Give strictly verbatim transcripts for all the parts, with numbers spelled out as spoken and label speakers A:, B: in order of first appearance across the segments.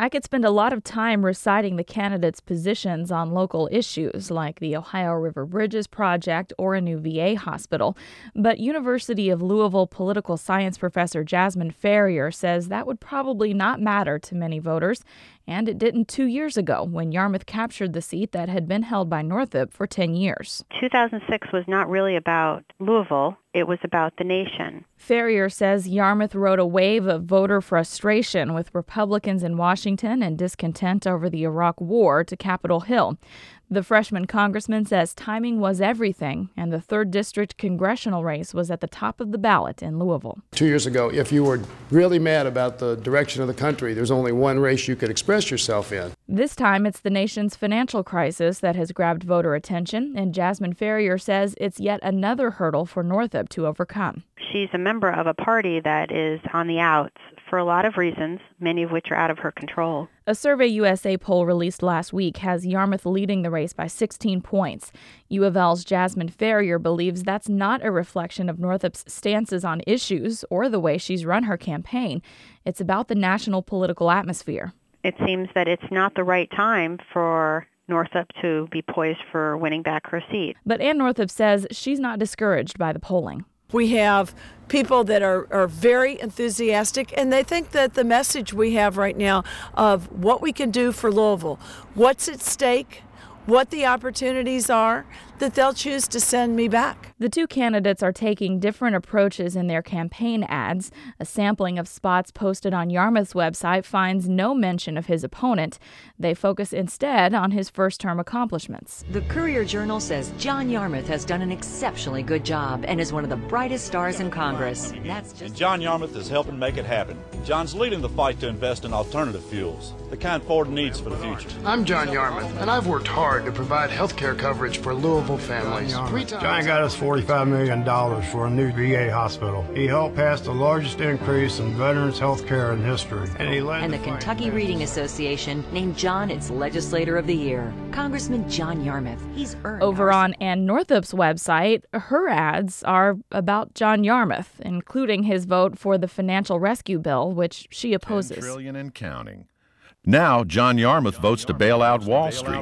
A: I could spend a lot of time reciting the candidates' positions on local issues like the Ohio River Bridges Project or a new V A hospital. But University of Louisville political science professor Jasmine Ferrier says that would probably not matter to many voters. And it didn't two years ago when Yarmouth captured the seat that had been held by Northup for ten years.
B: two thousand six was not really about Louisville. It was about the nation.
A: Ferrier says Yarmouth rode a wave of voter frustration with Republicans in Washington and discontent over the Iraq War to Capitol Hill. The freshman congressman says timing was everything, and the third District congressional race was at the top of the ballot in Louisville.
C: Two years ago, if you were really mad about the direction of the country, there's only one race you could express yourself in.
A: This time, it's the nation's financial crisis that has grabbed voter attention, and Jasmine Ferrier says it's yet another hurdle for Northup to overcome.
B: She's a member of a party that is on the outs for a lot of reasons, many of which are out of her control.
A: A Survey U S A poll released last week has Yarmouth leading the race by sixteen points. U of L's Jasmine Ferrier believes that's not a reflection of Northup's stances on issues or the way she's run her campaign. It's about the national political atmosphere.
B: It seems that it's not the right time for Northup to be poised for winning back her seat.
A: But Ann Northup says she's not discouraged by the polling.
D: We have people that are, are very enthusiastic, and they think that the message we have right now of what we can do for Louisville, what's at stake, what the opportunities are, that they'll choose to send me back.
A: The two candidates are taking different approaches in their campaign ads. A sampling of spots posted on Yarmouth's website finds no mention of his opponent. They focus instead on his first-term accomplishments.
E: The Courier-Journal says John Yarmouth has done an exceptionally good job and is one of the brightest stars in Congress. That's just
F: and John Yarmouth is helping make it happen. John's leading the fight to invest in alternative fuels, the kind Ford needs for the future.
G: I'm John Yarmouth, and I've worked hard to provide health care coverage for Louisville families.
H: John got us forty-five million dollars for a new V A hospital. He helped pass the largest increase in veterans health care in history. And, he led
E: and the, the Kentucky Reading Association named John its Legislator of the Year. Congressman John Yarmouth. He's earned
A: Over
E: our...
A: on Ann Northup's website, her ads are about John Yarmouth, including his vote for the financial rescue bill, which she opposes.
I: ten trillion and counting. Now, John Yarmouth votes to bail out Wall Street.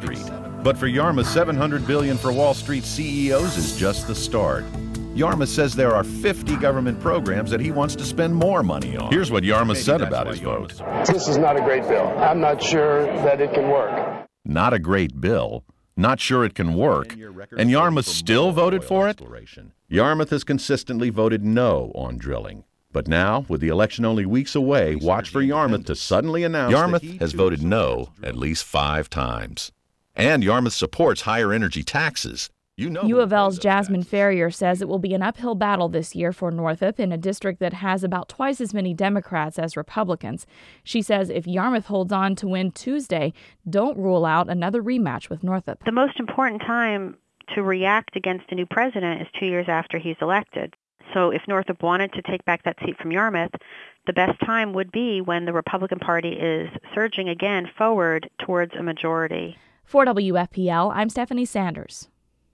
I: But for Yarmouth, seven hundred billion dollars for Wall Street C E Os is just the start. Yarmouth says there are fifty government programs that he wants to spend more money on. Here's what Yarmouth said about his vote.
C: This is not a great bill. I'm not sure that it can work.
I: Not a great bill. Not sure it can work. And Yarmouth still voted for it? Yarmouth has consistently voted no on drilling. But now, with the election only weeks away, watch for Yarmouth to suddenly announce Yarmouth has voted no at least five times. And Yarmouth supports higher energy taxes. You know
A: U of L's Jasmine Ferrier says it will be an uphill battle this year for Northup in a district that has about twice as many Democrats as Republicans. She says if Yarmouth holds on to win Tuesday, don't rule out another rematch with Northup.
B: The most important time to react against a new president is two years after he's elected. So if Northup wanted to take back that seat from Yarmouth, the best time would be when the Republican Party is surging again forward towards a majority.
A: For W F P L, I'm Stephanie Sanders.